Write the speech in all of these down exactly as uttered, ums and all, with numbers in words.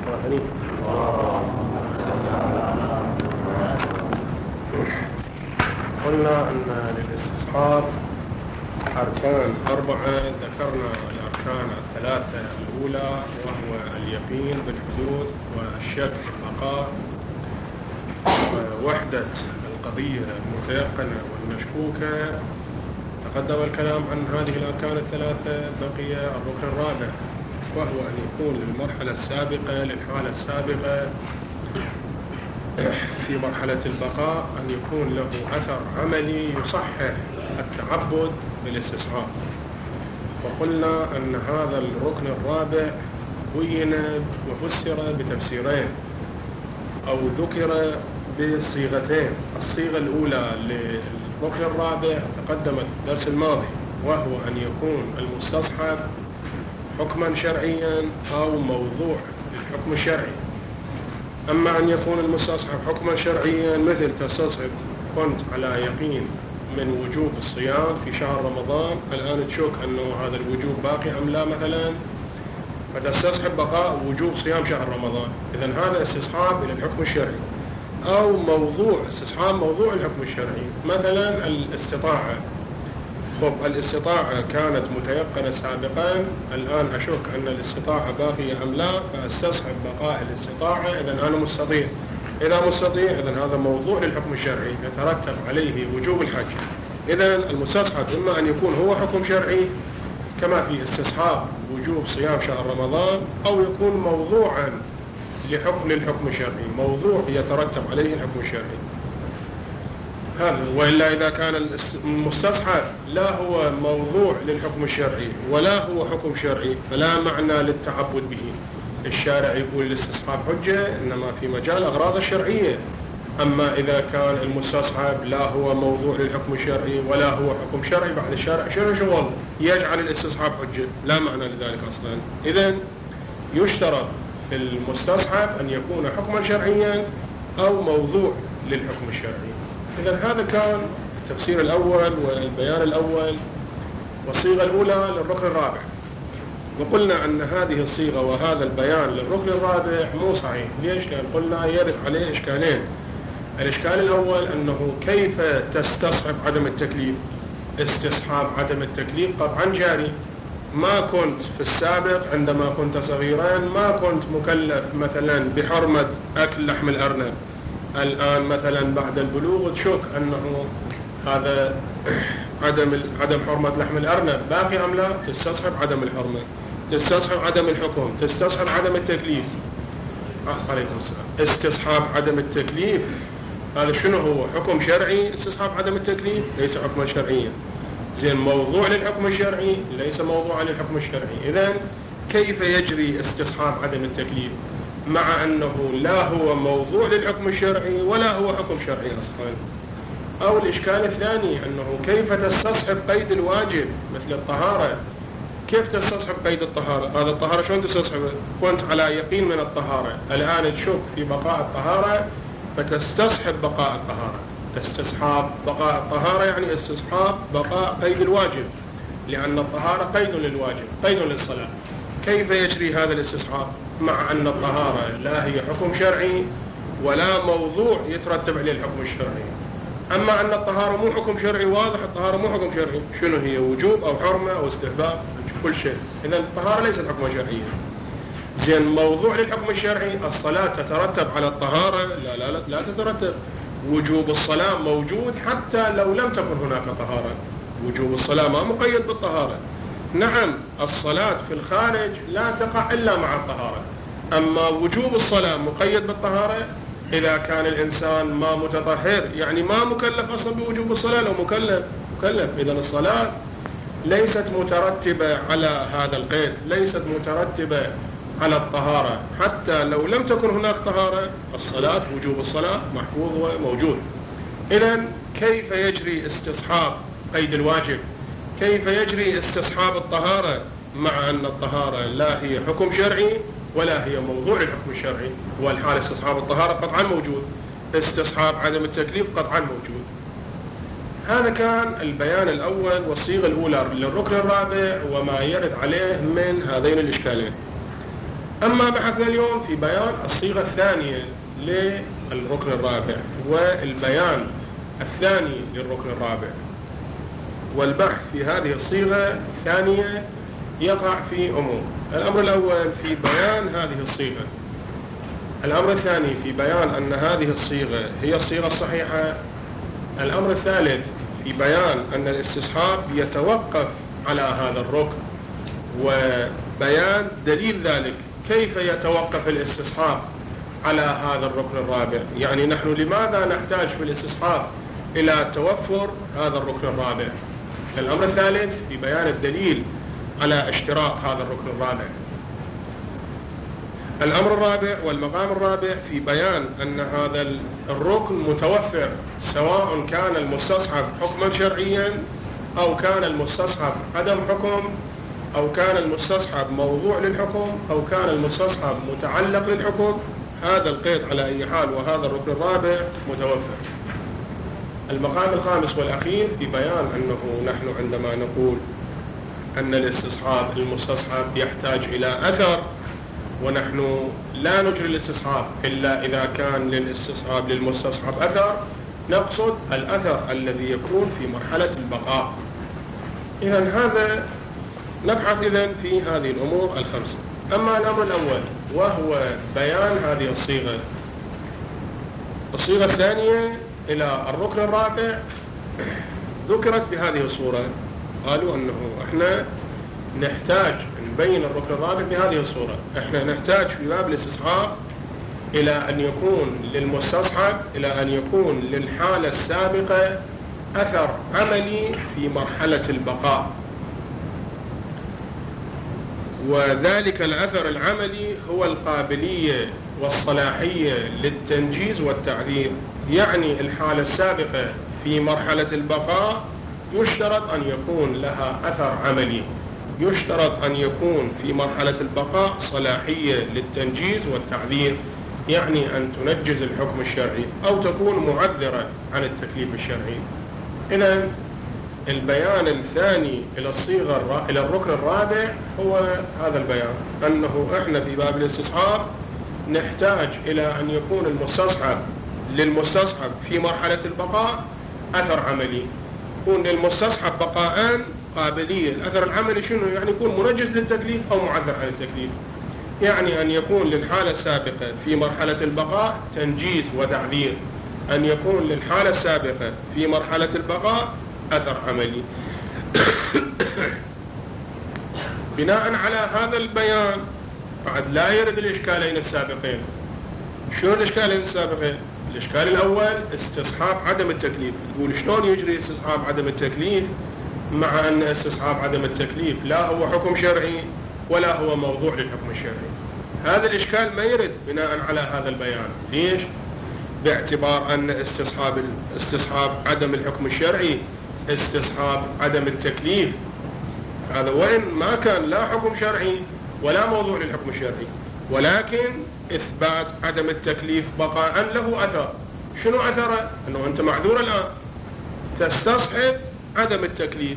الثاني. قلنا أن للاستصحاب أركان أربعة، ذكرنا الأركان الثلاثة الأولى وهو اليقين بالحدوث والشك بالبقاء ووحدة القضية المتيقنة والمشكوكة. تقدم الكلام عن هذه الأركان الثلاثة. بقي الركن الرابع وهو أن يكون للمرحلة السابقة للحالة السابقة في مرحلة البقاء أن يكون له أثر عملي يصحح التعبد بالاستصحاب. وقلنا أن هذا الركن الرابع بين وفسر بتفسيرين أو ذكر بصيغتين. الصيغة الأولى للركن الرابع تقدمت في الدرس الماضي، وهو أن يكون المستصحب حكما شرعيا أو موضوع للحكم الشرعي. أما أن يكون المستصحب حكما شرعيا مثل تستصحب كنت على يقين من وجوب الصيام في شهر رمضان، الآن تشك أنه هذا الوجوب باقي أم لا مثلا، فتستصحب بقاء وجوب صيام شهر رمضان. إذن هذا استصحاب إلى الحكم الشرعي. أو موضوع استصحاب موضوع الحكم الشرعي، مثلا الاستطاعة. خب الاستطاعة كانت متيقنة سابقا، الآن أشك أن الاستطاعة باقية أم لا، فاستصحب بقاء الاستطاعة. إذن أنا مستطيع. إذا مستطيع إذن هذا موضوع للحكم الشرعي يترتب عليه وجوب الحج. إذن المستصحب إما أن يكون هو حكم شرعي كما في استصحاب وجوب صيام شهر رمضان، أو يكون موضوعا لحكم للحكم الشرعي، موضوع يترتب عليه الحكم الشرعي. هذا. وإلا إذا كان المستصحب لا هو موضوع للحكم الشرعي ولا هو حكم شرعي فلا معنى للتعبد به. الشارع يقول الاستصحاب حجة إنما في مجال أغراض الشرعية. أما إذا كان المستصحب لا هو موضوع للحكم الشرعي ولا هو حكم شرعي، بعد الشارع شنو شغل يجعل الاستصحاب حجة؟ لا معنى لذلك أصلا. إذن يشترط في المستصحب أن يكون حكما شرعيا أو موضوع للحكم الشرعي. إذن هذا كان التفسير الأول والبيان الأول والصيغة الأولى للركن الرابع. وقلنا أن هذه الصيغة وهذا البيان للركن الرابع مو صحيح. ليش؟ لأن قلنا يرد عليه إشكالين. الإشكال الأول أنه كيف تستصحب عدم التكليف؟ استصحاب عدم التكليف قطعا جاري. ما كنت في السابق عندما كنت صغيرا ما كنت مكلف مثلا بحرمة أكل لحم الأرنب، الآن مثلا بعد البلوغ تشك أنه هذا عدم عدم حرمة لحم الأرنب باقي أم لا، تستصحب عدم الحرمة، تستصحب عدم الحكم، تستصحب عدم التكليف. عليكم السلام. استصحاب عدم التكليف هذا شنو هو؟ حكم شرعي. استصحاب عدم التكليف ليس حكما شرعيا. زين موضوع للحكم الشرعي ليس موضوعا للحكم الشرعي. إذن كيف يجري استصحاب عدم التكليف مع أنه لا هو موضوع للحكم الشرعي ولا هو حكم شرعي أصلا؟ أو الإشكال الثاني أنه كيف تستصحب قيد الواجب مثل الطهارة؟ كيف تستصحب قيد الطهارة؟ هذا الطهارة شلون تستصحب؟ كنت على يقين من الطهارة، الآن تشك في بقاء الطهارة فتستصحب بقاء الطهارة. تستصحاب بقاء الطهارة يعني استصحاب بقاء قيد الواجب، لأن الطهارة قيد للواجب، قيد للصلاة. كيف يجري هذا الاستصحاب مع أن الطهارة لا هي حكم شرعي ولا موضوع يترتب عليه الحكم الشرعي؟ أما أن الطهارة مو حكم شرعي واضح، الطهارة مو حكم شرعي، شنو هي؟ وجوب أو حرمة أو استحباب كل شيء. إذن الطهارة ليست حكما شرعيا. زين موضوع للحكم الشرعي الصلاة تترتب على الطهارة؟ لا لا لا, لا تترتب. وجوب الصلاة موجود حتى لو لم تكن هناك طهارة. وجوب الصلاة ما مقيد بالطهارة. نعم الصلاة في الخارج لا تقع إلا مع الطهارة، أما وجوب الصلاة مقيد بالطهارة. إذا كان الإنسان ما متطهر يعني ما مكلف أصلا بوجوب الصلاة، لو مكلف مكلف. إذن الصلاة ليست مترتبة على هذا القيد، ليست مترتبة على الطهارة، حتى لو لم تكن هناك طهارة الصلاة وجوب الصلاة محفوظ وموجود. إذن كيف يجري استصحاب قيد الواجب؟ كيف يجري استصحاب الطهارة مع أن الطهارة لا هي حكم شرعي ولا هي موضوع الحكم الشرعي؟ والحال استصحاب الطهارة قطعا موجود، استصحاب عدم التكليف قطعا موجود. هذا كان البيان الأول والصيغة الأولى للركن الرابع وما يرد عليه من هذين الإشكالين. أما بحثنا اليوم في بيان الصيغة الثانية للركن الرابع والبيان الثاني للركن الرابع. والبحث في هذه الصيغة الثانية يقع في أمور: الأمر الأول في بيان هذه الصيغة، الأمر الثاني في بيان أن هذه الصيغة هي الصيغة الصحيحة، الأمر الثالث في بيان أن الاستصحاب يتوقف على هذا الركن وبيان دليل ذلك، كيف يتوقف الاستصحاب على هذا الركن الرابع، يعني نحن لماذا نحتاج في الاستصحاب إلى توفر هذا الركن الرابع. الأمر الثالث في بيان الدليل على اشتراك هذا الركن الرابع. الأمر الرابع والمقام الرابع في بيان أن هذا الركن متوفر، سواء كان المستصحب حكما شرعيا أو كان المستصحب عدم حكم أو كان المستصحب موضوع للحكم أو كان المستصحب متعلق للحكم، هذا القيد على أي حال وهذا الركن الرابع متوفر. المقام الخامس والأخير في بيان أنه نحن عندما نقول أن الاستصحاب المستصحب يحتاج إلى أثر، ونحن لا نجري الاستصحاب إلا إذا كان للاستصحاب للمستصحب أثر، نقصد الأثر الذي يكون في مرحلة البقاء. إذن هذا نبحث إذن في هذه الأمور الخمسة. أما الأمر الأول وهو بيان هذه الصيغة، الصيغة الثانية إلى الركن الرابع ذكرت بهذه الصورة، قالوا أنه إحنا نحتاج نبين الركن الرابع بهذه الصورة، إحنا نحتاج في باب الاستصحاب إلى أن يكون للمستصحب إلى أن يكون للحالة السابقة أثر عملي في مرحلة البقاء، وذلك الأثر العملي هو القابلية والصلاحية للتنجيز والتعذير. يعني الحالة السابقة في مرحلة البقاء يشترط أن يكون لها أثر عملي، يشترط أن يكون في مرحلة البقاء صلاحية للتنجيز والتعذير، يعني أن تنجز الحكم الشرعي أو تكون معذرة عن التكليف الشرعي. إذن البيان الثاني إلى الصيغة إلى الركن الرابع هو هذا البيان، أنه إحنا في باب الاستصحاب نحتاج إلى أن يكون المستصحب للمستصحب في مرحلة البقاء أثر عملي، يكون للمستصحب بقاءً قابلية. الأثر العملي شنو؟ يعني يكون منجز للتكليف أو معذر عن التكليف، يعني أن يكون للحالة السابقة في مرحلة البقاء تنجيز وتعذير، أن يكون للحالة السابقة في مرحلة البقاء أثر عملي. بناء على هذا البيان بعد لا يرد الإشكالين السابقين. شو الإشكالين السابقين؟ الإشكال الأول استصحاب عدم التكليف، تقول شلون يجري استصحاب عدم التكليف مع أن استصحاب عدم التكليف لا هو حكم شرعي ولا هو موضوع للحكم الشرعي. هذا الإشكال ما يرد بناء على هذا البيان. ليش؟ باعتبار أن استصحاب استصحاب عدم الحكم الشرعي استصحاب عدم التكليف، هذا وإن ما كان لا حكم شرعي ولا موضوع للحكم الشرعي، ولكن إثبات عدم التكليف بقاء له أثر. شنو أثره؟ أنه أنت معذور الآن، تستصحب عدم التكليف،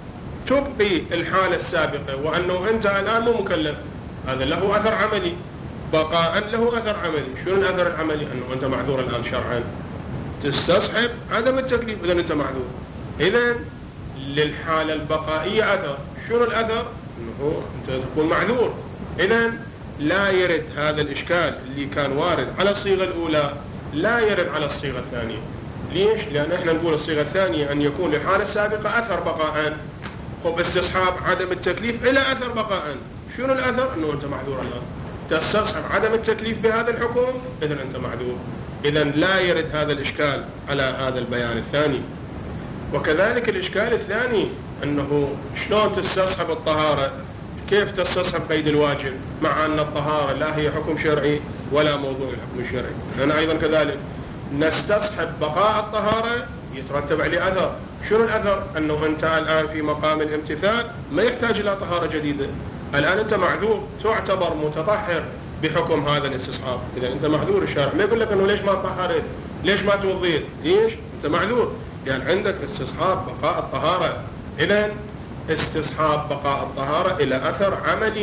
تبقي الحالة السابقة وأنه أنت الآن مو مكلف، هذا له أثر عملي، بقاء له أثر عملي. شنو الأثر العملي؟ أنه أنت معذور الآن شرعا، تستصحب عدم التكليف، إذن أنت معذور. إذن للحالة البقائية أثر. شنو الأثر؟ أنه أنت تكون معذور. إذن لا يرد هذا الإشكال اللي كان وارد على الصيغة الأولى، لا يرد على الصيغة الثانية. ليش؟ لأن إحنا نقول الصيغة الثانية أن يكون للحالة السابقة أثر بقاء، وباستصحاب عدم التكليف إلى أثر بقاء. شنو الأثر؟ أنه أنت معذور الآن، تستصحب عدم التكليف بهذا الحكم، إذن أنت معذور. إذن لا يرد هذا الإشكال على هذا البيان الثاني. وكذلك الإشكال الثاني أنه شلون تستصحب الطهارة، كيف تستصحب قيد الواجب مع أن الطهارة لا هي حكم شرعي ولا موضوع الحكم الشرعي. هنا أيضا كذلك نستصحب بقاء الطهارة يترتب عليه أثر. شنو الأثر؟ أنه أنت الآن في مقام الامتثال ما يحتاج إلى طهارة جديدة، الآن أنت معذور، تعتبر متطهر بحكم هذا الاستصحاب. إذا أنت معذور، الشارع ما يقول لك أنه ليش ما طهرت، ليش ما توضيت، ليش؟ أنت معذور، يعني عندك استصحاب بقاء الطهارة. إذن استصحاب بقاء الطهارة إلى أثر عملي،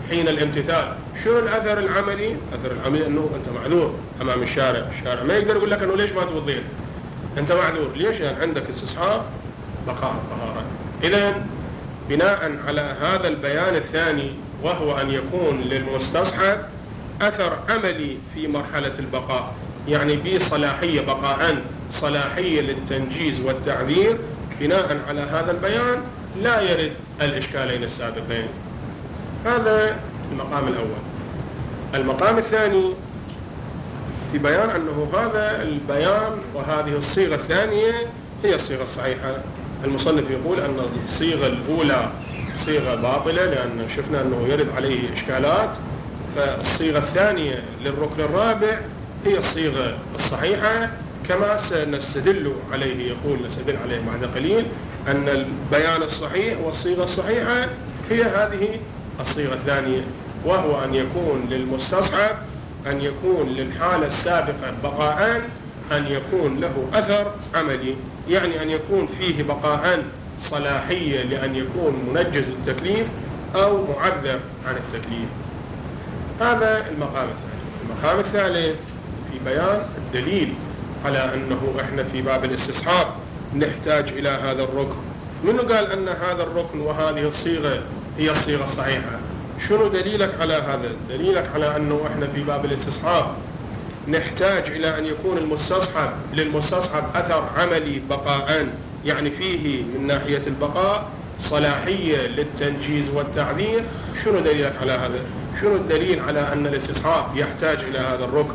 حين الامتثال. شنو الأثر العملي؟ الأثر العملي أنه أنت معذور أمام الشارع، الشارع ما يقدر يقول لك أنه ليش ما توضيت، أنت معذور، ليش؟ يعني عندك استصحاب بقاء الطهارة. إذن بناء على هذا البيان الثاني، وهو أن يكون للمستصحب أثر عملي في مرحلة البقاء، يعني بصلاحية بقاء صلاحية للتنجيز والتعذير، بناء على هذا البيان لا يرد الإشكالين السابقين. هذا المقام الأول. المقام الثاني في بيان أنه هذا البيان وهذه الصيغة الثانية هي الصيغة الصحيحة. المصنف يقول أن الصيغة الأولى صيغة باطلة لأن شفنا أنه يرد عليه إشكالات، فالصيغة الثانية للركن الرابع هي الصيغة الصحيحة، كما سنستدل عليه. يقول نستدل عليه بعد قليل أن البيان الصحيح والصيغة الصحيحة هي هذه الصيغة الثانية، وهو أن يكون للمستصحب أن يكون للحالة السابقة بقاء، أن يكون له أثر عملي، يعني أن يكون فيه بقاء صلاحية لأن يكون منجز التكليف أو معذر عن التكليف. هذا المقام الثاني. المقام الثالث في بيان الدليل على أنه إحنا في باب الاستصحاب نحتاج إلى هذا الركن. منو قال أن هذا الركن وهذه الصيغة هي الصيغة الصحيحة؟ شنو دليلك على هذا؟ دليلك على أنه إحنا في باب الاستصحاب نحتاج إلى أن يكون المستصحب للمستصحب أثر عملي بقاء، يعني فيه من ناحية البقاء صلاحية للتنجيز والتعذير. شنو دليلك على هذا؟ شنو الدليل على أن الاستصحاب يحتاج إلى هذا الركن؟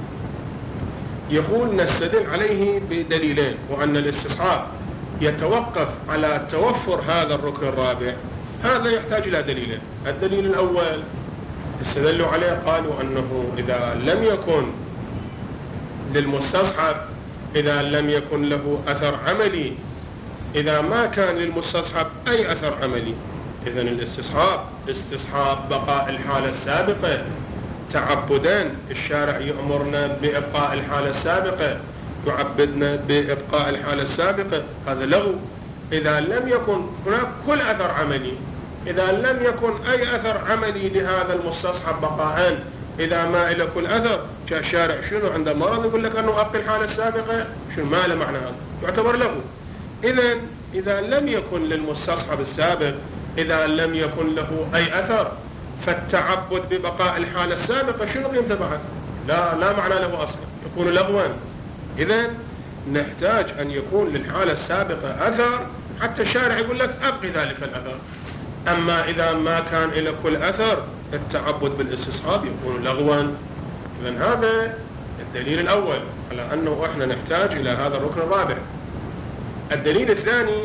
يقول نستدل عليه بدليلين، وأن الاستصحاب يتوقف على توفر هذا الركن الرابع، هذا يحتاج إلى دليلين. الدليل الأول استدلوا عليه، قالوا أنه إذا لم يكن للمستصحب إذا لم يكن له أثر عملي، إذا ما كان للمستصحب أي أثر عملي، إذن الاستصحاب استصحاب بقاء الحالة السابقة تعبدان. الشارع يأمرنا بإبقاء الحالة السابقة، يعبدنا بإبقاء الحالة السابقة، هذا لغو. إذا لم يكن هناك كل أثر عملي، إذا لم يكن أي أثر عملي لهذا المستصحب بقاء، إذا ما إلى كل أثر، كالشارع شنو عنده مرض يقول لك أنه أبقي الحالة السابقة، شنو ما له معنى هذا؟ يعتبر لغو. إذن إذا لم يكن للمستصحب السابق، إذا لم يكن له أي أثر، فالتعبد ببقاء الحالة السابقة شنو قيمته بعد؟ لا لا معنى له أصلا، يكون لغوا. إذن نحتاج أن يكون للحالة السابقة أثر حتى الشارع يقول لك أبقي ذلك الأثر. أما إذا ما كان إلى كل أثر، التعبد بالاستصحاب يكون لغوا. إذن هذا الدليل الأول على أنه إحنا نحتاج إلى هذا الركن الرابع. الدليل الثاني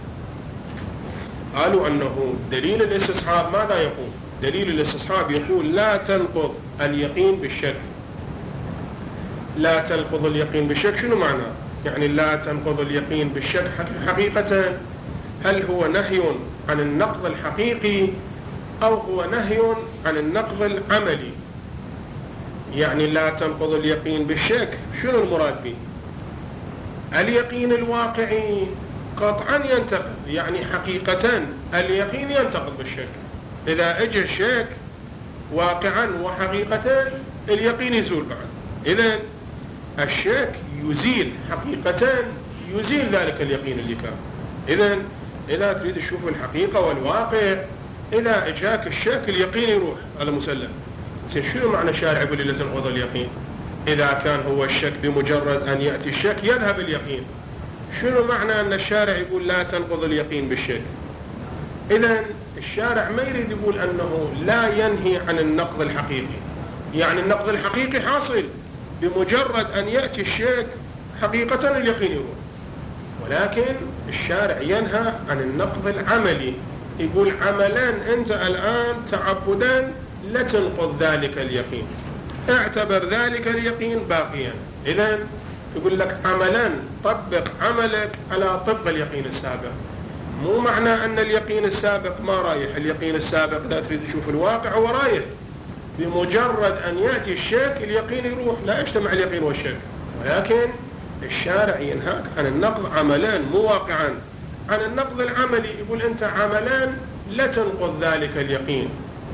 قالوا أنه دليل الاستصحاب ماذا يقول؟ دليل الاستصحاب يقول لا تنقض اليقين بالشك. لا تنقض اليقين بالشك شنو معنى؟ يعني لا تنقض اليقين بالشك حقيقة، هل هو نهي عن النقض الحقيقي أو هو نهي عن النقض العملي؟ يعني لا تنقض اليقين بالشك شنو المراد به؟ اليقين الواقعي قطعا ينتقض، يعني حقيقة اليقين ينتقض بالشك. إذا اجى الشك واقعا وحقيقة اليقين يزول بعد. إذن الشك يزيل حقيقة، يزيل ذلك اليقين اللي كان. إذن إذا تريد تشوف الحقيقة والواقع، إذا اجاك الشك اليقين يروح، هذا مسلم. شنو معنى الشارع يقول لا تنقض اليقين؟ إذا كان هو الشك بمجرد أن يأتي الشك يذهب اليقين، شنو معنى أن الشارع يقول لا تنقض اليقين بالشك؟ إذن الشارع ما يريد يقول أنه لا ينهي عن النقض الحقيقي، يعني النقض الحقيقي حاصل بمجرد أن يأتي الشك حقيقة اليقين يروح، ولكن الشارع ينهى عن النقض العملي، يقول عملان أنت الآن تعبدان لا تنقض ذلك اليقين، اعتبر ذلك اليقين باقيا. إذن يقول لك عملان طبق عملك على طبق اليقين السابق، مو معنى أن اليقين السابق ما رايح. اليقين السابق لا تريد تشوف الواقع هو رايح، بمجرد أن يأتي الشك اليقين يروح، لا يجتمع اليقين والشك. ولكن الشارع ينهاك عن النقض عملان مو واقعا، عن النقض العملي، يقول أنت عملان لا تنقض ذلك اليقين.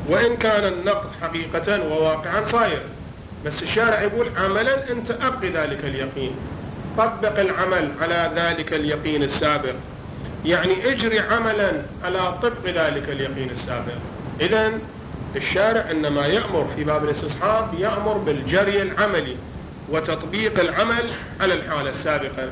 وإن كان النقض حقيقة وواقعا صاير، بس الشارع يقول عملا أنت أبقي ذلك اليقين، طبق العمل على ذلك اليقين السابق، يعني اجري عملا على طبق ذلك اليقين السابق. إذن الشارع إنما يأمر في باب الاستصحاب يأمر بالجري العملي وتطبيق العمل على الحالة السابقة.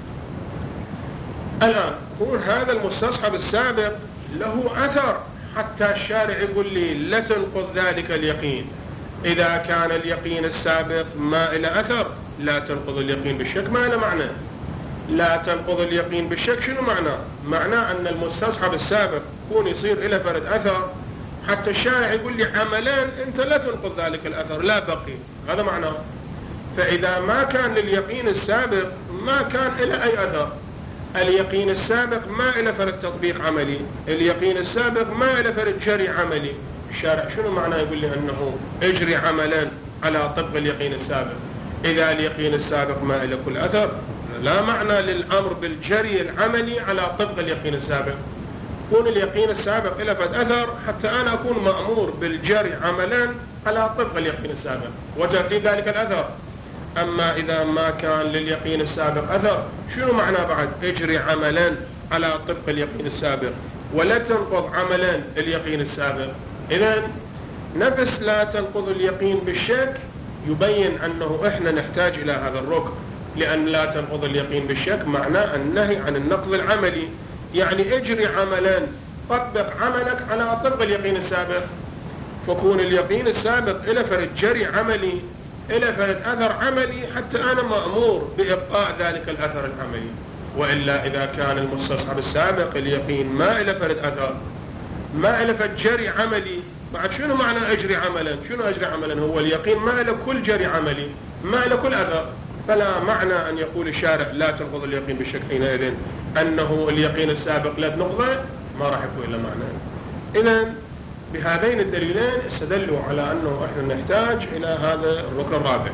الآن يكون هذا المستصحب السابق له أثر حتى الشارع يقول لي لا تنقض ذلك اليقين. إذا كان اليقين السابق ما إلى أثر لا تنقض اليقين بالشك، ما له معنى. لا تنقض اليقين بالشك شنو معناه؟ معناه أن المستصحب السابق يكون يصير إلى فرد أثر حتى الشارع يقول لي عملان أنت لا تنقض ذلك الأثر لا بقي، هذا معناه. فإذا ما كان لليقين السابق ما كان إلى أي أثر. اليقين السابق ما إلى فرد تطبيق عملي، اليقين السابق ما إلى فرد جري عملي. الشارع شنو معناه يقول لي أنه اجري عملا على طبق اليقين السابق؟ إذا اليقين السابق ما إلى كل أثر لا معنى للأمر بالجري العملي على طبق اليقين السابق. يكون اليقين السابق إلى فرد أثر حتى أنا أكون مأمور بالجري عملا على طبق اليقين السابق وترتيب ذلك الأثر. أما إذا ما كان لليقين السابق أثر شنو معنى بعد اجري عملا على طبق اليقين السابق ولا تنقض عملا اليقين السابق؟ إذن نفس لا تنقض اليقين بالشك يبين أنه إحنا نحتاج إلى هذا الركن، لأن لا تنقض اليقين بالشك معناه النهي عن النقض العملي، يعني اجري عملا طبق عملك على طبق اليقين السابق. فكون اليقين السابق إلى فرد جري عملي إلى فرد أثر عملي حتى أنا مأمور بإبقاء ذلك الأثر العملي. وإلا إذا كان المستصحب السابق اليقين ما إلى فرد أثر ما إلى فرد جري عملي، بعد شنو معنى أجري عملا؟ شنو أجري عملا؟ هو اليقين ما إلى كل جري عملي ما إلى كل أثر، فلا معنى أن يقول الشارع لا تنقض اليقين بالشك حينئذ أنه اليقين السابق لا تنقضه، ما راح يكون إلا معنى. إذن بهذين الدليلين استدلوا على أنه إحنا نحتاج إلى هذا الركن الرابع.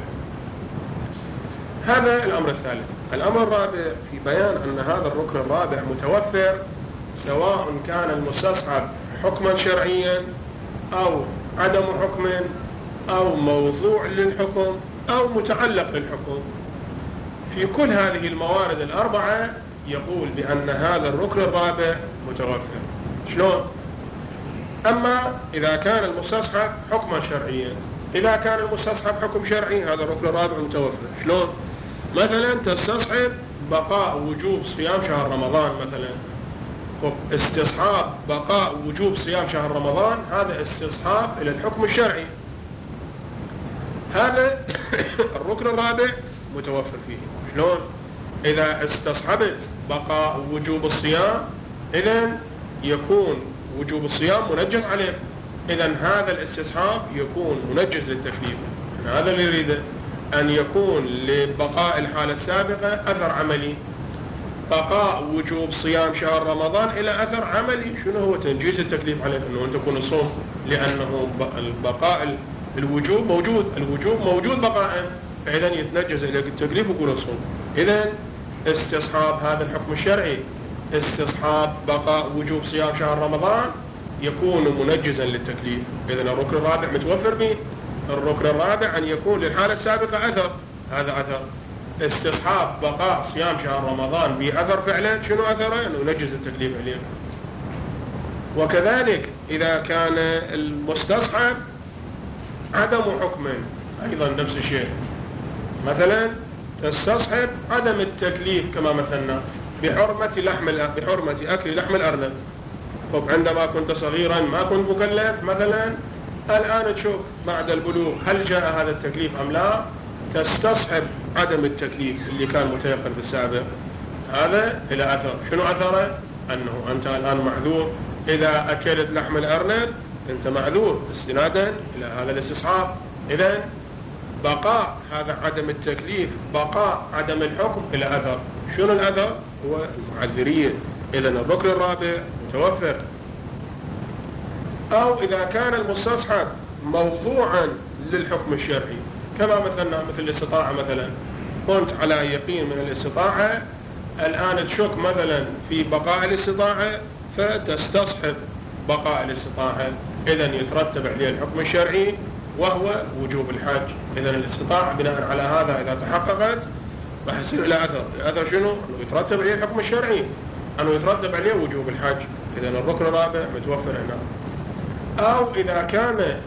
هذا الأمر الثالث. الأمر الرابع في بيان أن هذا الركن الرابع متوفر سواء كان المستصحب حكما شرعيا أو عدم حكم أو موضوع للحكم أو متعلق للحكم. في كل هذه الموارد الأربعة يقول بأن هذا الركن الرابع متوفر. شلون؟ أما إذا كان المستصحب حكما شرعيا، إذا كان المستصحب حكم شرعي هذا الركن الرابع متوفر. شلون؟ مثلا تستصحب بقاء وجوب صيام شهر رمضان مثلا، استصحاب بقاء وجوب صيام شهر رمضان هذا استصحاب إلى الحكم الشرعي، هذا الركن الرابع متوفر فيه. شلون؟ إذا استصحبت بقاء وجوب الصيام إذن يكون وجوب الصيام منجز عليه، إذن هذا الاستصحاب يكون منجز للتكليف. هذا اللي يريده أن يكون لبقاء الحالة السابقة أثر عملي. بقاء وجوب صيام شهر رمضان إلى أثر عملي، شنو هو؟ تنجيز التكليف عليه أنه أنت تكون الصوم، لأنه البقاء الوجوب موجود، الوجوب موجود بقاء، فإذا يتنجز إلى التكليف ويكون الصوم. إذن استصحاب هذا الحكم الشرعي استصحاب بقاء وجوب صيام شهر رمضان يكون منجزا للتكليف. إذن الركن الرابع متوفر به. الركن الرابع أن يكون للحالة السابقة أثر، هذا أثر استصحاب بقاء صيام شهر رمضان بأثر فعلا، شنو أثره؟ أنه ينجز التكليف عليه. وكذلك إذا كان المستصحب عدم حكم أيضا نفس الشيء، مثلا تستصحب عدم التكليف كما مثلنا بحرمة لحم بحرمة أكل لحم الأرنب. طب عندما كنت صغيرا ما كنت مكلف مثلا، الآن تشوف بعد البلوغ هل جاء هذا التكليف أم لا، تستصحب عدم التكليف اللي كان متيقن في السابق، هذا إلى أثر. شنو أثره؟ أنه أنت الآن معذور، إذا أكلت لحم الأرنب أنت معذور استنادا إلى هذا الاستصحاب. إذن بقاء هذا عدم التكليف بقاء عدم الحكم إلى أثر. شنو الأثر؟ هو المعذرية. إذن الركن الرابع متوفر. أو إذا كان المستصحب موضوعا للحكم الشرعي كما مثلنا مثل الاستطاعة مثلا، كنت على يقين من الاستطاعة، الآن تشك مثلا في بقاء الاستطاعة فتستصحب بقاء الاستطاعة. إذن يترتب عليه الحكم الشرعي وهو وجوب الحج. إذن الاستطاعة بناء على هذا إذا تحققت راح يصير له أثر. الأثر شنو؟ أنه يترتب عليه الحكم الشرعي، أنه يترتب عليه وجوب الحج. إذن الركن الرابع متوفر هنا. أو إذا كان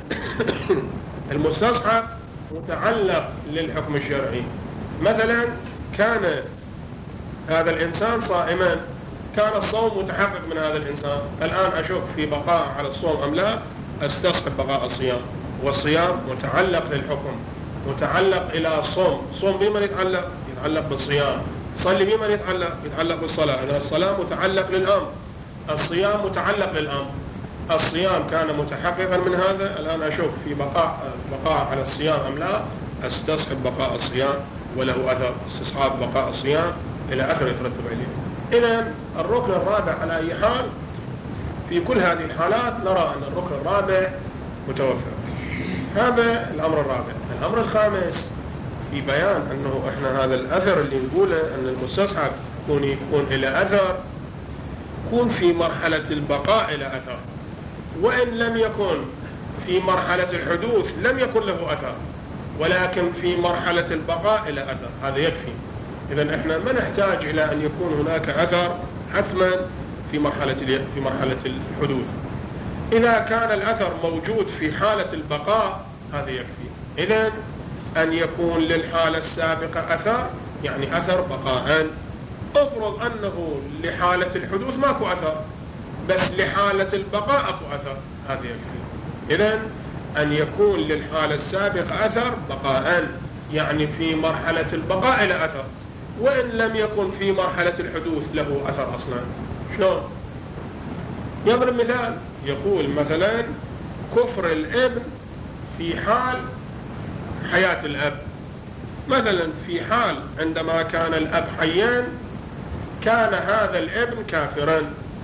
المستصحب متعلق للحكم الشرعي، مثلا كان هذا الإنسان صائما، كان الصوم متحقق من هذا الإنسان، الآن أشك في بقاء على الصوم أم لا، أستصحب بقاء الصيام، والصيام متعلق للحكم، متعلق إلى الصوم. الصوم بمن يتعلق؟ يتعلق بالصيام. صلي بمن يتعلق؟ يتعلق بالصلاة. إذن الصلاة متعلق للأمر، الصيام متعلق للأمر. الصيام كان متحققا من هذا، الآن أشك في بقاء بقاء على الصيام أم لا، أستصحب بقاء الصيام وله أثر، استصحاب بقاء الصيام إلى أثر يترتب عليه. إذن الركن الرابع على أي حال، في كل هذه الحالات نرى أن الركن الرابع متوفر. هذا الأمر الرابع. الأمر الخامس في بيان أنه إحنا هذا الأثر اللي نقوله أن المستصحب يكون يكون إلى أثر، يكون في مرحلة البقاء إلى أثر، وإن لم يكن في مرحلة الحدوث لم يكن له أثر، ولكن في مرحلة البقاء إلى أثر، هذا يكفي. إذن إحنا ما نحتاج إلى أن يكون هناك أثر حتما في مرحلة في مرحلة الحدوث. إذا كان الأثر موجود في حالة البقاء هذا يكفي. إذن أن يكون للحالة السابقة أثر، يعني أثر بقاء. افرض أنه لحالة الحدوث ماكو أثر، بس لحالة البقاء أكو أثر، هذا يكفي. إذن أن يكون للحالة السابقة أثر بقاء، يعني في مرحلة البقاء إلى أثر، وإن لم يكن في مرحلة الحدوث له أثر أصلا. شلون؟ يضرب مثال، يقول مثلا كفر الابن في حال حياة الأب. مثلا في حال عندما كان الأب حيا كان هذا الابن كافرا.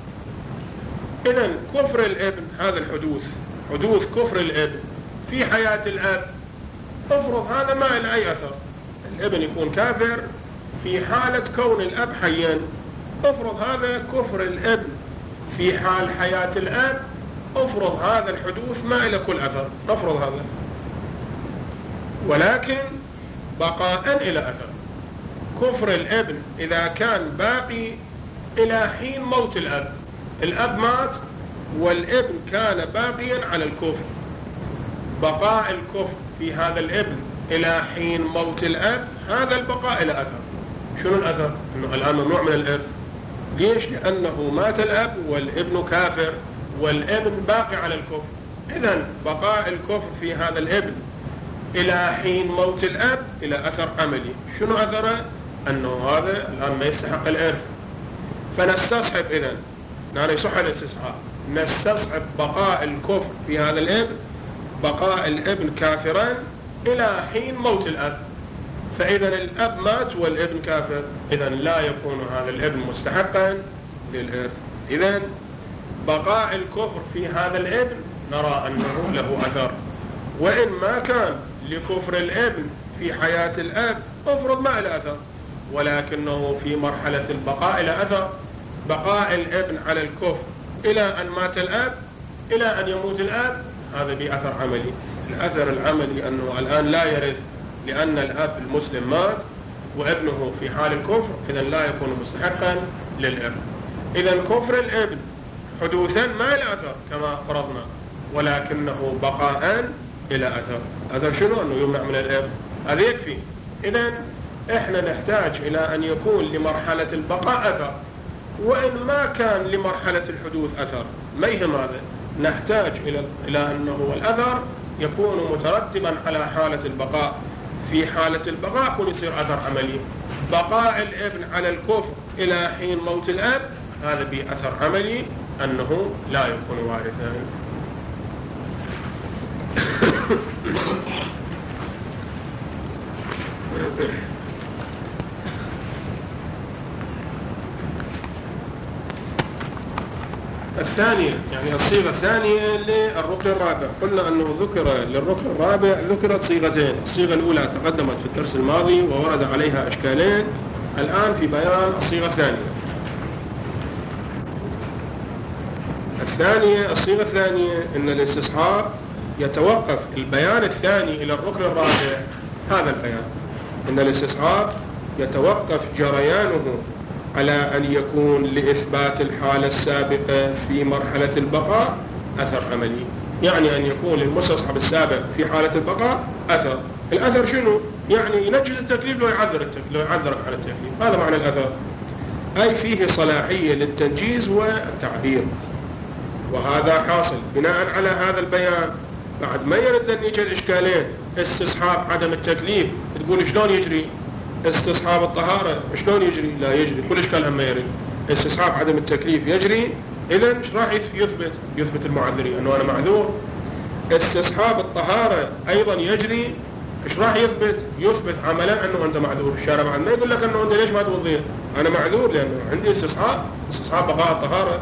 إذن كفر الابن هذا الحدوث، حدوث كفر الابن في حياة الأب، افرض هذا ما له أي أثر. الابن يكون كافر في حالة كون الأب حيا، افرض هذا كفر الابن في حال حياة الأب، افرض هذا الحدوث ما له كل أثر، نفرض هذا، ولكن بقاء إلى أثر. كفر الابن إذا كان باقي إلى حين موت الأب، الأب مات والابن كان باقيا على الكفر، بقاء الكفر في هذا الابن إلى حين موت الأب، هذا البقاء إلى أثر. شنو الأثر؟ إنه الآن ممنوع من الإرث. ليش؟ لأنه مات الأب والابن كافر والابن باقي على الكفر. إذن بقاء الكفر في هذا الابن إلى حين موت الأب إلى أثر عملي. شنو أثره؟ أنه هذا الآن ما يستحق الإرث، فنستصحب. إذن نحن يصح الاستصحاب، نستصحب بقاء الكفر في هذا الابن، بقاء الابن كافرا إلى حين موت الأب. فإذا الأب مات والابن كافر، إذن لا يكون هذا الابن مستحقا للإرث. إذن بقاء الكفر في هذا الابن نرى أنه له أثر، وإن ما كان لكفر الابن في حياة الأب افرض ما له أثر، ولكنه في مرحلة البقاء له أثر. بقاء الابن على الكفر إلى أن مات الأب، إلى أن يموت الأب، هذا بأثر عملي. الأثر العملي أنه الآن لا يرث، لأن الأب المسلم مات وابنه في حال الكفر، إذن لا يكون مستحقا للإرث. إذن كفر الابن حدوثا ما له أثر كما فرضنا، ولكنه بقاء إلى أثر. أثر شنو؟ أنه يمنع من الإرث، هذا يكفي. إذن إحنا نحتاج إلى أن يكون لمرحلة البقاء أثر، وإن ما كان لمرحلة الحدوث أثر ما يهم هذا، نحتاج إلى إلى أنه الأثر يكون مترتبا على حالة البقاء. في حالة البقاء يكون يصير أثر عملي. بقاء الابن على الكفر إلى حين موت الأب، هذا بأثر عملي أنه لا يكون وارثا. الثانية، يعني الصيغة الثانية للركن الرابع، قلنا أنه ذكر للركن الرابع ذكرت صيغتين. الصيغة الأولى تقدمت في الدرس الماضي وورد عليها أشكالين، الآن في بيان الصيغة الثانية. الثانية الصيغة الثانية أن الاستصحاب يتوقف البيان الثاني إلى الركن الرابع. هذا البيان أن الاستصحاب يتوقف جريانه على أن يكون لإثبات الحالة السابقة في مرحلة البقاء أثر عملي، يعني أن يكون للمستصحب السابق في حالة البقاء أثر. الأثر شنو؟ يعني ينجز التكليف لو يعذر التكليف لو يعذرك على التكليف، هذا معنى الأثر، أي فيه صلاحية للتنجيز والتعبير. وهذا حاصل بناء على هذا البيان. بعد ما يرد أن يجي الإشكالين، استصحاب عدم التكليف، تقول شلون يجري؟ استصحاب الطهارة شلون يجري؟ لا يجري، كل إشكال هم يرد. استصحاب عدم التكليف يجري، إذن ايش راح يثبت؟ يثبت المعذرين أنه أنا معذور. استصحاب الطهارة أيضا يجري، ايش راح يثبت؟ يثبت عملا أنه أنت معذور. الشارع بعد ما يقول لك أنه أنت ليش ما توضي؟ أنا معذور لأنه عندي استصحاب استصحاب بقاء الطهارة.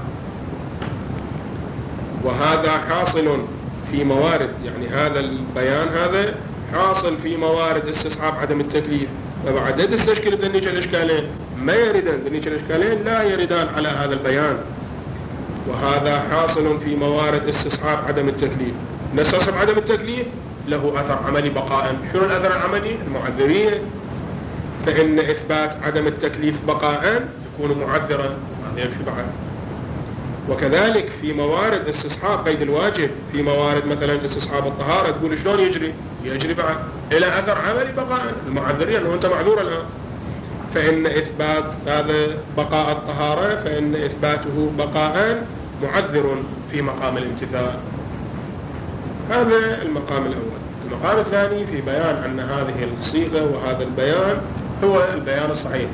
وهذا حاصل في موارد، يعني هذا البيان هذا حاصل في موارد استصحاب عدم التكليف. فبعد لا تستشكل ذنيك الإشكالين، ما يردان ذنيك الإشكالين لا يردان على هذا البيان. وهذا حاصل في موارد استصحاب عدم التكليف. نستصحب عدم التكليف له أثر عملي بقاء. شنو الأثر العملي؟ المعذرية، فإن إثبات عدم التكليف بقاء يكون معذرا، هذا يمشي بعد. وكذلك في موارد استصحاب قيد الواجب، في موارد مثلا استصحاب الطهارة، تقول شلون يجري؟ يجري بعد إلى أثر عملي بقاء. المعذرين أنه أنت معذور الآن، فإن إثبات هذا بقاء الطهارة فإن إثباته بقاء معذر في مقام الامتثال. هذا المقام الأول. المقام الثاني في بيان أن هذه الصيغة وهذا البيان هو البيان الصحيح،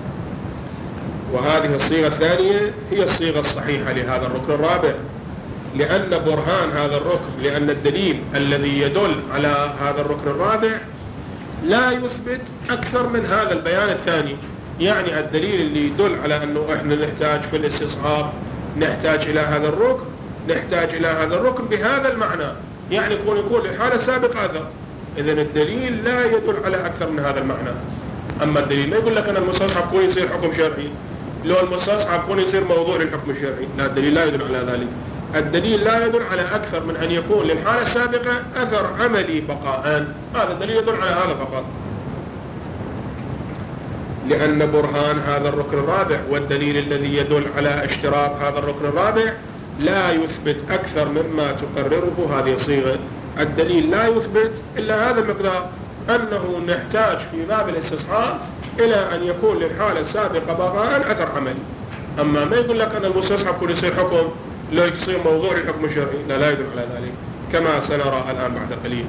وهذه الصيغة الثانية هي الصيغة الصحيحة لهذا الركن الرابع، لأن برهان هذا الركن، لأن الدليل الذي يدل على هذا الركن الرابع لا يثبت أكثر من هذا البيان الثاني. يعني الدليل اللي يدل على أنه إحنا نحتاج في الاستصحاب نحتاج إلى هذا الركن، نحتاج إلى هذا الركن بهذا المعنى، يعني يكون يكون للحالة السابقة أثر. إذن الدليل لا يدل على أكثر من هذا المعنى. أما الدليل ما يقول لك أن المستصحب يكون يصير حكم شرعي، لو المستصحب يكون يصير موضوع للحكم الشرعي، لا، الدليل لا يدل على ذلك. الدليل لا يدل على أكثر من أن يكون للحالة السابقة أثر عملي بقاء. هذا الدليل يدل على هذا فقط، لأن برهان هذا الركن الرابع والدليل الذي يدل على اشتراط هذا الركن الرابع لا يثبت أكثر مما تقرره هذه الصيغة. الدليل لا يثبت إلا هذا المقدار، أنه نحتاج في باب الاستصحاب إلى أن يكون للحالة السابقة بقاء أثر عملي. أما ما يقول لك أن المستصحب كل يصير حكم لا يصير موضوع للحكم الشرعي، لا لا يدل على ذلك كما سنرى الآن بعد قليل.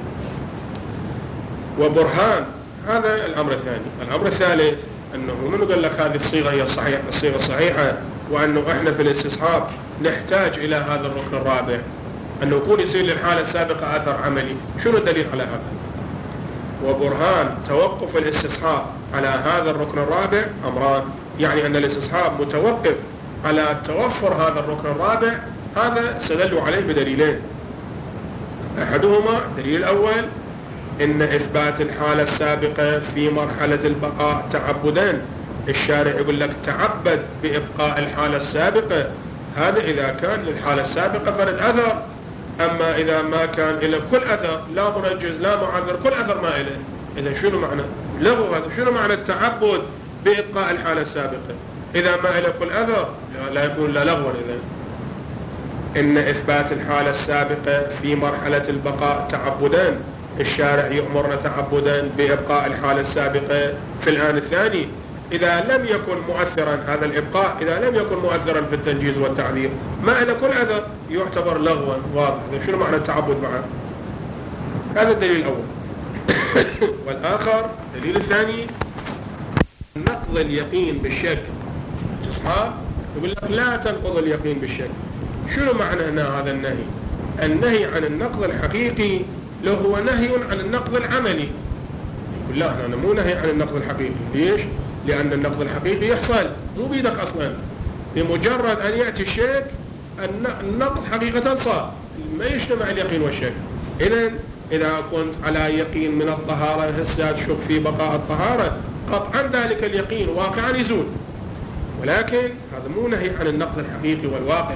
وبرهان هذا الأمر الثاني. الأمر الثالث أنه من قال لك هذه الصيغة هي الصحيحة الصيغة الصحيحة، وأنه إحنا في الاستصحاب نحتاج إلى هذا الركن الرابع، أنه يكون يصير للحالة السابقة أثر عملي. شنو الدليل على هذا؟ وبرهان توقف الاستصحاب على هذا الركن الرابع أمران، يعني أن الاستصحاب متوقف على توفر هذا الركن الرابع. هذا استدلوا عليه بدليلين. أحدهما الدليل الأول إن إثبات الحالة السابقة في مرحلة البقاء تعبدان. الشارع يقول لك تعبد بإبقاء الحالة السابقة، هذا إذا كان للحالة السابقة فرد أثر. أما إذا ما كان إلى كل أثر، لا منجز لا معذر، كل أثر ما إله، إذا شنو معنى لغو هذا؟ شنو معنى التعبد بإبقاء الحالة السابقة؟ إذا ما إلى كل أثر لا يكون لا لغوا. إذا إن إثبات الحالة السابقة في مرحلة البقاء تعبدان، الشارع يأمرنا تعبدا بإبقاء الحالة السابقة في الآن الثاني. إذا لم يكن مؤثرا هذا الإبقاء، إذا لم يكن مؤثرا في التنجيز والتعذير، ما إلى كل أثر يعتبر لغوا واضح. شنو معنى التعبد معه؟ هذا الدليل الأول. والآخر الدليل الثاني نقض اليقين بالشك. استصحاب يقول لك لا تنقض اليقين بالشك. شنو معنى هنا هذا النهي؟ النهي عن النقض الحقيقي له هو نهي عن النقض العملي. يقول لا، أنا مو نهي عن النقض الحقيقي. ليش؟ لأن النقض الحقيقي يحصل مو بيدك أصلا، بمجرد أن يأتي الشك النقض حقيقة صار، ما يجتمع اليقين والشك. إذن إذا كنت على يقين من الطهارة هسه تشك في بقاء الطهارة، قطعا ذلك اليقين واقعا يزول. ولكن هذا مو نهي عن النقض الحقيقي والواقعي،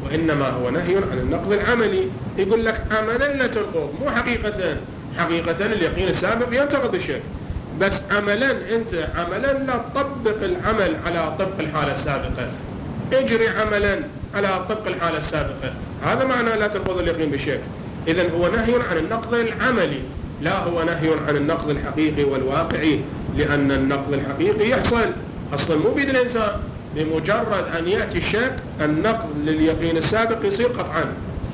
وإنما هو نهي عن النقض العملي. يقول لك عملا لا تنقض، مو حقيقة. حقيقة اليقين السابق ينتقض الشك، بس عملا أنت عملا لا تطبق العمل على طبق الحالة السابقة، اجري عملا على طبق الحالة السابقة، هذا معنى لا تنقض اليقين بالشك. إذن هو نهي عن النقض العملي، لا هو نهي عن النقض الحقيقي والواقعي، لأن النقض الحقيقي يحصل أصلا مو بيد الإنسان، بمجرد أن يأتي الشك النقض لليقين السابق يصير قطعا.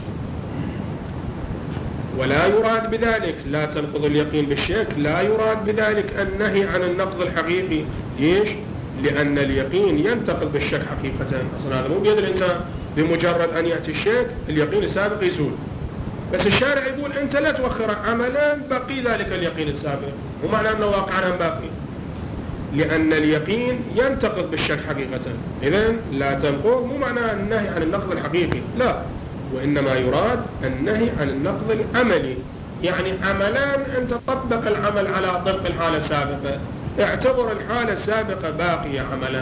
ولا يراد بذلك لا تنقض اليقين بالشك، لا يراد بذلك النهي عن النقض الحقيقي. ليش؟ لأن اليقين ينتقض بالشك حقيقة، أصلا هذا مو بيد الإنسان، بمجرد أن يأتي الشك اليقين السابق يزول. بس الشارع يقول أنت لا تؤخر عملا بقي ذلك اليقين السابق، ومعنى أنه واقعا باقي، لأن اليقين ينتقض بالشك حقيقة. إذن لا تنقض مو معنى النهي عن النقض الحقيقي، لا، وإنما يراد النهي عن النقض العملي، يعني عملا أنت طبق العمل على طبق الحالة السابقة، اعتبر الحالة السابقة باقية عملا.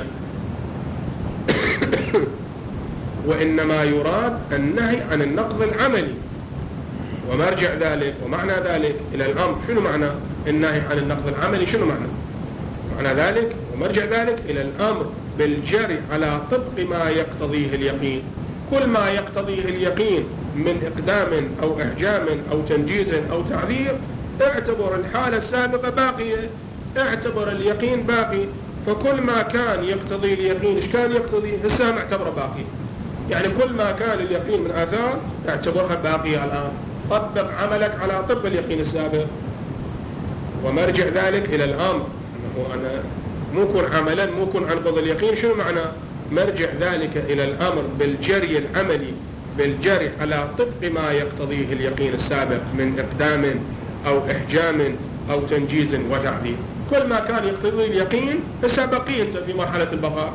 وإنما يراد النهي عن النقض العملي، ومرجع ذلك ومعنى ذلك إلى الأمر. شنو معنى النهي عن النقض العملي؟ شنو معنى معنى ذلك ومرجع ذلك إلى الأمر بالجري على طبق ما يقتضيه اليقين. كل ما يقتضيه اليقين من إقدام أو إحجام أو تنجيز أو تعذير، اعتبر الحالة السابقة باقية، اعتبر اليقين باقي. فكل ما كان يقتضي اليقين، إيش كان يقتضي؟ هسه اعتبره باقي، يعني كل ما كان اليقين من آثار اعتبرها باقية الآن، طبق عملك على طبق اليقين السابق. ومرجع ذلك إلى الأمر، أنه أنا مو كن عملا مو كن أنقض اليقين. شنو معنى؟ مرجع ذلك إلى الأمر بالجري العملي، بالجري على طبق ما يقتضيه اليقين السابق من إقدام أو إحجام أو تنجيز وتعديل. كل ما كان يقتضي اليقين هسه بقي أنت في مرحلة البقاء.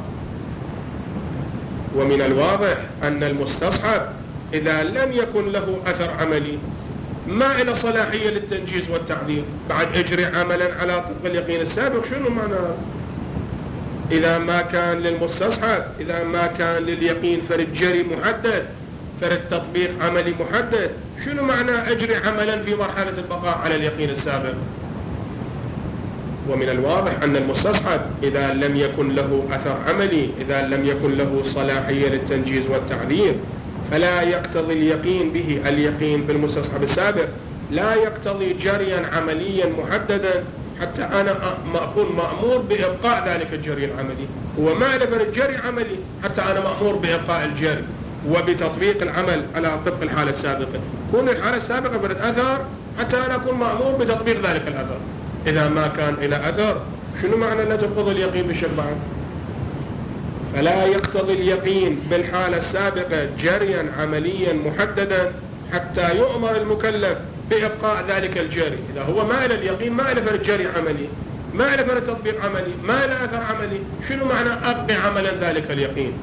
ومن الواضح أن المستصحب إذا لم يكن له أثر عملي ما إلى صلاحية للتنجيز والتعديل، بعد اجري عملا على طبق اليقين السابق. شنو معنى؟ إذا ما كان للمستصحب، إذا ما كان لليقين فرد جري محدد، فرد تطبيق عملي محدد، شنو معنى أجري عملا في مرحلة البقاء على اليقين السابق؟ ومن الواضح أن المستصحب إذا لم يكن له أثر عملي، إذا لم يكن له صلاحية للتنجيز والتعذير، فلا يقتضي اليقين به اليقين بالمستصحب السابق، لا يقتضي جريا عمليا محددا حتى أنا أكون مأمور بإبقاء ذلك الجري العملي. هو ما لفر الجري عملي حتى أنا مأمور بإبقاء الجري وبتطبيق العمل على طبق الحالة السابقة. كون الحالة السابقة فرد أثر حتى أنا أكون مأمور بتطبيق ذلك الأثر. إذا ما كان إلى أثر شنو معنى لا تنقضي اليقين بالشك بعد؟ فلا يقتضي اليقين بالحالة السابقة جريا عمليا محددا حتى يؤمر المكلف بإبقاء ذلك الجري. إذا هو ما إلى اليقين، ما إلى فرد جري عملي، ما إلى فرد تطبيق عملي، ما إلى أثر عملي، شنو معنى أبقي عملا ذلك اليقين؟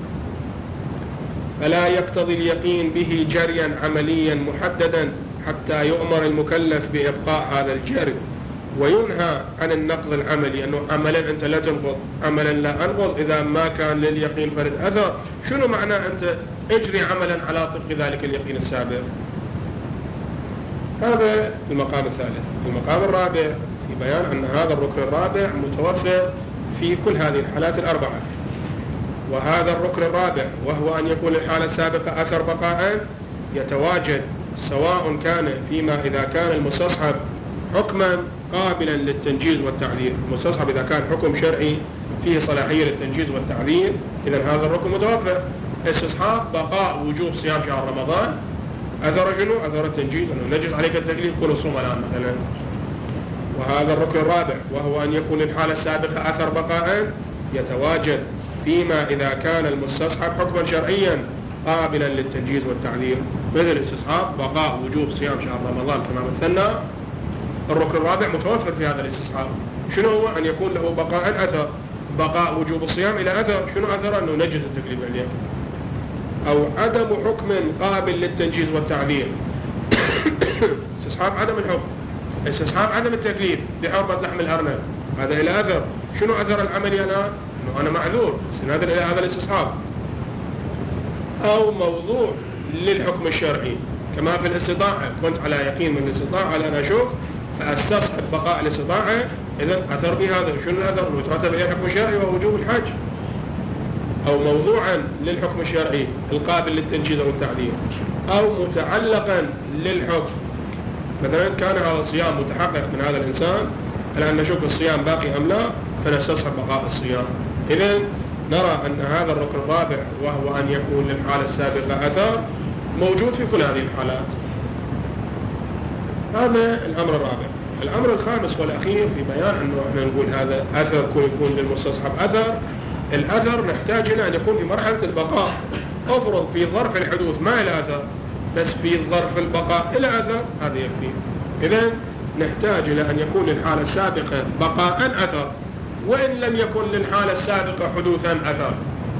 فلا يقتضي اليقين به جريا عمليا محددا حتى يؤمر المكلف بإبقاء هذا الجري. وينهى عن النقض العملي، أنه عملا أنت لا تنقض، عملا لا أنقض إذا ما كان لليقين فرد أثر. شنو معنى أنت اجري عملا على طبق ذلك اليقين السابق؟ هذا المقام الثالث. المقام الرابع في بيان أن هذا الركن الرابع متوفر في كل هذه الحالات الأربعة. وهذا الركن الرابع وهو أن يكون الحالة السابقة أثر بقاء يتواجد، سواء كان فيما إذا كان المستصحب حكما قابلا للتنجيز والتعديل. المستصحب إذا كان حكم شرعي فيه صلاحية للتنجيز والتعديل، إذن هذا الركن متوفر. استصحاب بقاء وجوب صيام شهر رمضان، أثر شنو؟ أثر التنجيز، أنه نجز عليك التكليف كل الصوم الآن مثلا. وهذا الركن الرابع وهو أن يكون الحالة السابقة أثر بقاء يتواجد فيما إذا كان المستصحب حكما شرعيا قابلا للتنجيز والتعديل، مثل استصحاب بقاء وجوب صيام شهر رمضان كما مثلنا. الركن الرابع متوفر في هذا الاستصحاب. شنو هو؟ أن يكون له بقاء أثر، بقاء وجوب الصيام إلى أثر. شنو أثر؟ أنه نجز التكليف عليه، أو عدم حكم قابل للتنجيز والتعذير. استصحاب عدم الحكم، استصحاب عدم التكليف بحرمة لحم الأرنب، هذا إلى أثر. شنو أثر العملي أنا؟ أنه أنا معذور، استنادا إلى هذا الاستصحاب. أو موضوع للحكم الشرعي، كما في الاستطاعة، كنت على يقين من الاستطاعة على أن أشك فأستصحب بقاء الاستطاعة، إذن أثر بهذا. شنو الأثر؟ المترتب عليه الحكم الشرعي ووجوب الحج. أو موضوعا للحكم الشرعي القابل للتنجيز والتعديل، أو متعلقا للحكم، مثلا كان هذا الصيام متحقق من هذا الإنسان، الآن نشك الصيام باقي أم لا، فنستصحب بقاء الصيام. إذن نرى أن هذا الركن الرابع، وهو أن يكون للحالة السابقة أثر، موجود في كل هذه الحالات. هذا الأمر الرابع. الأمر الخامس والأخير في بيان أنه احنا نقول هذا أثر يكون للمستصحب أثر. الأثر نحتاج إلى أن يكون في مرحلة البقاء. أفرض في ظرف الحدوث ما إلى أثر، بس في ظرف البقاء إلى أثر، هذا يكفي. إذن نحتاج إلى أن يكون للحالة السابقة بقاء أثر، وإن لم يكن للحالة السابقة حدوثا أثر.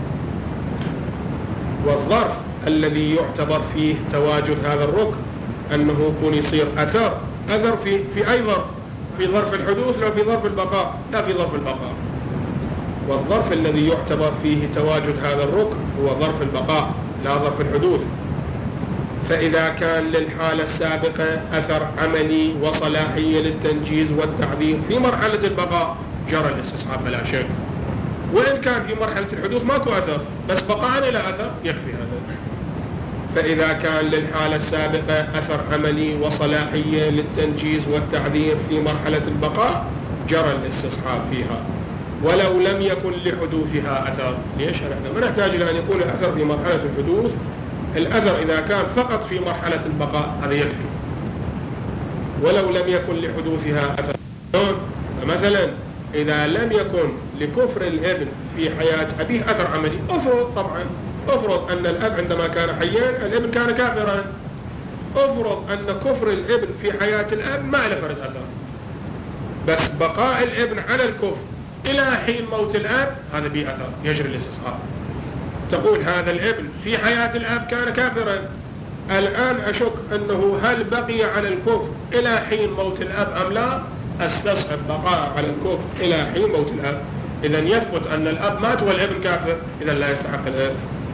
والظرف الذي يعتبر فيه تواجد هذا الركن أنه يكون يصير أثر أثر في في أي ظرف؟ في ظرف الحدوث لا في ظرف البقاء؟ لا في ظرف البقاء. والظرف الذي يعتبر فيه تواجد هذا الركن هو ظرف البقاء لا ظرف الحدوث. فإذا كان للحالة السابقة أثر عملي وصلاحية للتنجيز والتعذير في مرحلة البقاء جرى الاستصحاب بلا شك. وإن كان في مرحلة الحدوث ماكو أثر بس بقاء إلى أثر يكفي هذا. فإذا كان للحالة السابقة أثر عملي وصلاحية للتنجيز والتعذير في مرحلة البقاء جرى الاستصحاب فيها، ولو لم يكن لحدوثها أثر. ليش؟ نحن ما نحتاج إلى أن يكون الأثر في مرحلة الحدوث. الأثر إذا كان فقط في مرحلة البقاء هذا يكفي، ولو لم يكن لحدوثها أثر. مثلا إذا لم يكن لكفر الابن في حياة أبيه أثر عملي، أفرض طبعا أفرض أن الأب عندما كان حيا الابن كان كافرا، أفرض أن كفر الابن في حياة الأب ما له فرد أثر، بس بقاء الابن على الكفر إلى حين موت الأب هذا به أثر يجري الاستصحاب. تقول هذا الابن في حياة الأب كان كافرا، الآن أشك أنه هل بقي على الكفر إلى حين موت الأب أم لا، استصحب بقاء على الكفر إلى حين موت الأب. إذن يثبت أن الأب مات والابن كافر، إذن لا يستحق الابن.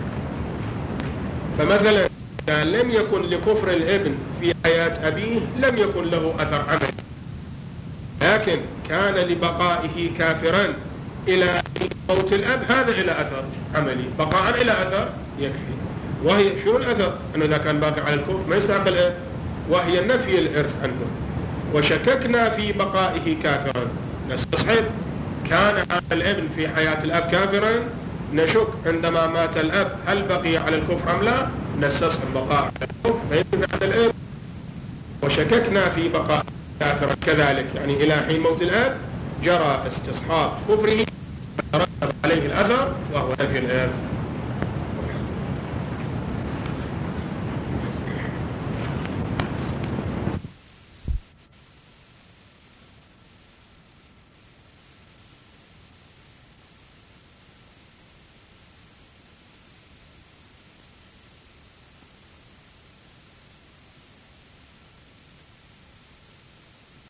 فمثلا إذا لم يكن لكفر الابن في حياة أبيه لم يكن له أثر عملي، لكن كان لبقائه كافرا إلى موت الأب هذا إلى أثر عملي، بقاء إلى أثر يكفي. وهي شو الأثر؟ أنه إذا كان باقي على الكفر ما يستحق الابن، وهي نفي الإرث عنه. وشككنا في بقائه كافرا نستصحب. كان هذا الابن في حياة الأب كافرا، نشك عندما مات الأب هل بقي على الكفر أم لا، نستصحب بقاء على الكفر فينفع هذا الابن. وشككنا في بقاء كافرا كذلك، يعني إلى حين موت الأب جرى استصحاب كفره ترتب عليه الأثر وهو نفي الإرث.